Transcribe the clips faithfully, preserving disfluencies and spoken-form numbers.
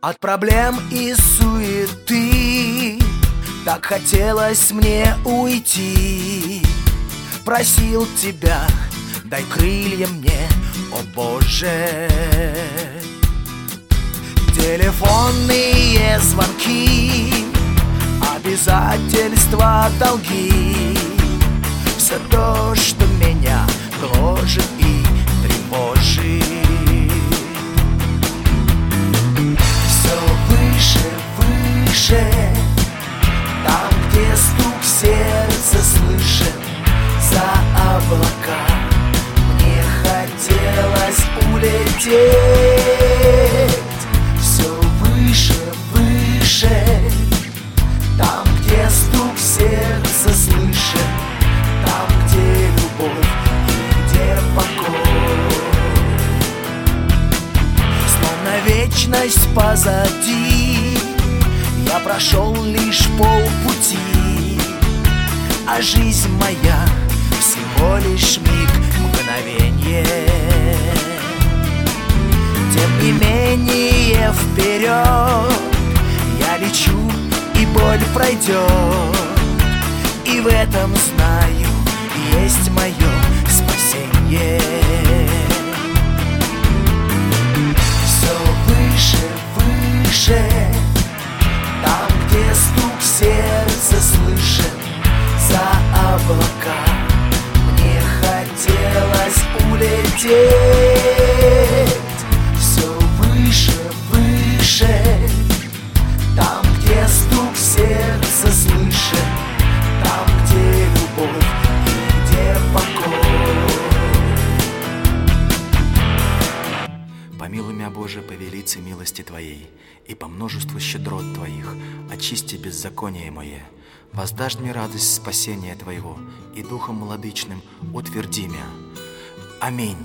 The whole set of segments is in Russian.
От проблем и суеты так хотелось мне уйти. Просил тебя, дай крылья мне, о Боже. Телефонные звонки, обязательства, долги, все то, что меня гложет и тревожит. Все выше, выше, там, где стук сердца слышен, за облака мне хотелось улететь. Все выше, выше, там, где стук сердца слышен, там, где любовь и где покой. Словно вечность позади, я прошел лишь полпути, а жизнь моя всего лишь миг, мгновенье. Тем не менее вперед я лечу, и боль пройдет, и в этом знаю, есть мое спасение. Все выше, выше, там, где стук сердца слышен, за облака мне хотелось улететь. Все выше, выше, там, где стук сердца слышен, там, где любовь и где покой. Помилуй меня, Боже, по велице милости Твоей, и по множеству щедрот Твоих очисти беззаконие мое. Воздашь мне радость спасения Твоего, и духом владычным утверди меня. Аминь.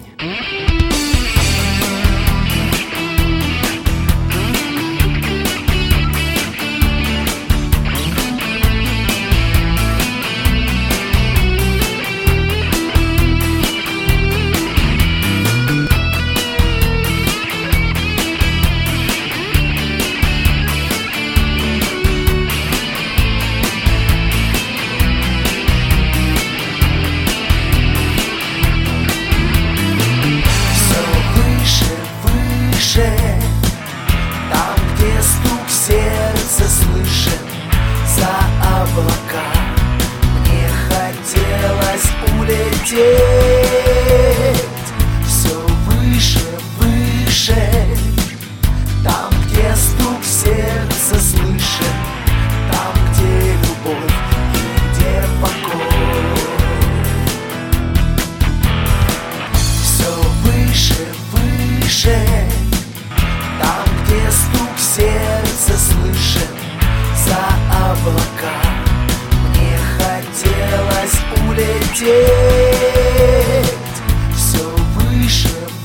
Там, где стук сердца слышен, за облака мне хотелось улететь. Все выше, выше, там, где стук сердца слышен, там, где любовь и где покой. Все выше, выше, там, где стук сердца слышен, за облака мне хотелось улететь. Все выше,